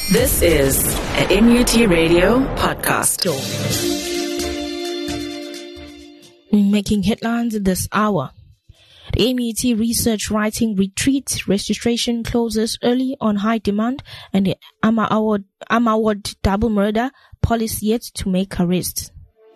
This is a MUT Radio podcast. Making headlines this hour. The MUT Research Writing Retreat registration closes early on high demand, and the Amawad double murder, police yet to make arrests.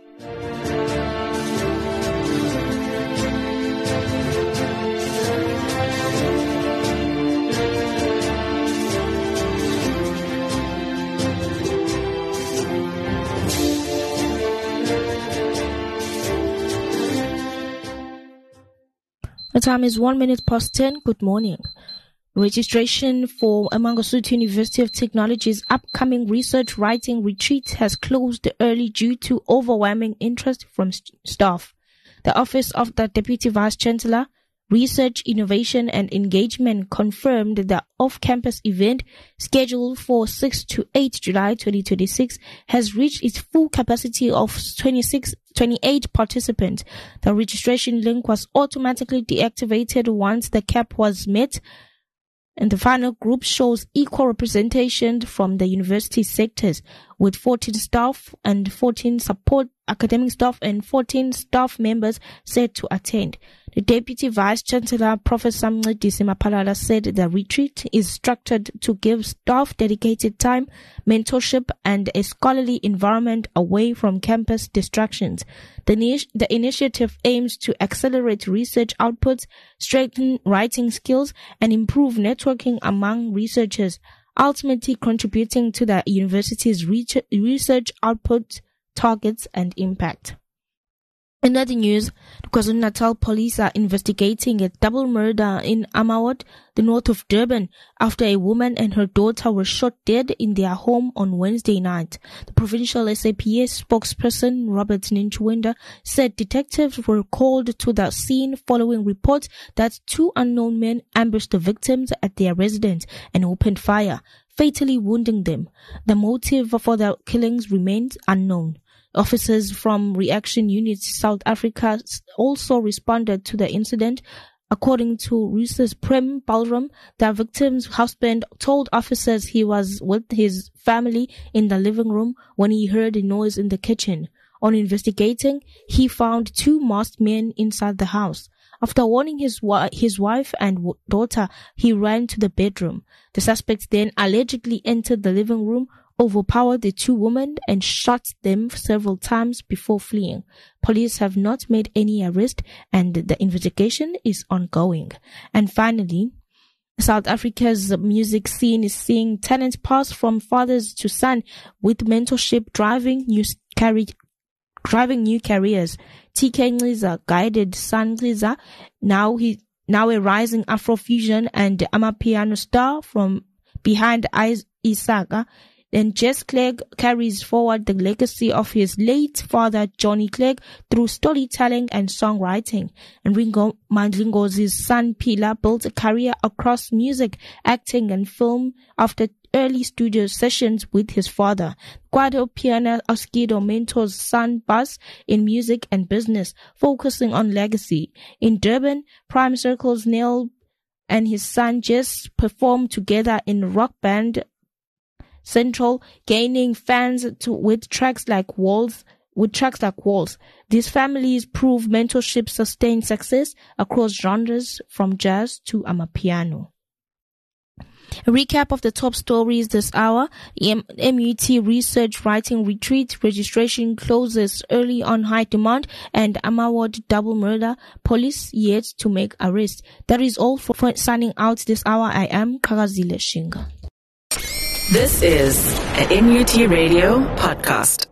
The time is 1 minute past 10. Good morning. Registration for Mangosuthu University of Technology's upcoming research writing retreat has closed early due to overwhelming interest from staff. The Office of the Deputy Vice Chancellor, Research, Innovation and Engagement confirmed the off-campus event scheduled for 6 to 8 July 2026 has reached its full capacity of 28 participants. The registration link was automatically deactivated once the cap was met, and the final group shows equal representation from the university sectors, with 14 staff and 14 support academic staff and 14 staff members set to attend. The Deputy Vice Chancellor, Professor Mncedisi Maphalala, said the retreat is structured to give staff dedicated time, mentorship and a scholarly environment away from campus distractions. The initiative aims to accelerate research outputs, strengthen writing skills and improve networking among researchers, ultimately contributing to the university's research output, targets and impact. In other news, the KwaZulu-Natal police are investigating a double murder in Amawad, the north of Durban, after a woman and her daughter were shot dead in their home on Wednesday night. The provincial SAPS spokesperson, Robert Ninchwenda, said detectives were called to the scene following reports that two unknown men ambushed the victims at their residence and opened fire, fatally wounding them. The motive for the killings remains unknown. Officers from Reaction Unit South Africa also responded to the incident. According to Reuters, Prem Balram, the victim's husband, told officers he was with his family in the living room when he heard a noise in the kitchen. On investigating, he found two masked men inside the house. After warning his wife and daughter, he ran to the bedroom. The suspects then allegedly entered the living room, overpowered the two women and shot them several times before fleeing. Police have not made any arrest and the investigation is ongoing. And finally, South Africa's music scene is seeing talents pass from fathers to son, with mentorship driving new careers. TK Nxiza guided son Nxiza, now a rising Afrofusion and Amapiano star from behind Isaka. Then Jess Clegg carries forward the legacy of his late father Johnny Clegg through storytelling and songwriting. And Ringo Mandlingo's son Pila built a career across music, acting and film after early studio sessions with his father. Guado Piana Oskido mentors son Buzz in music and business, focusing on legacy. In Durban, Prime Circle's Neil and his son Jess performed together in rock band Central, gaining fans with tracks like Walls. These families prove mentorship sustains success across genres from jazz to amapiano. A recap of the top stories this hour. MUT Research Writing Retreat registration closes early on high demand, and Amawad double murder, police yet to make arrest. That is all for signing out this hour. I am Kagazile Shinga. This is a MUT Radio podcast.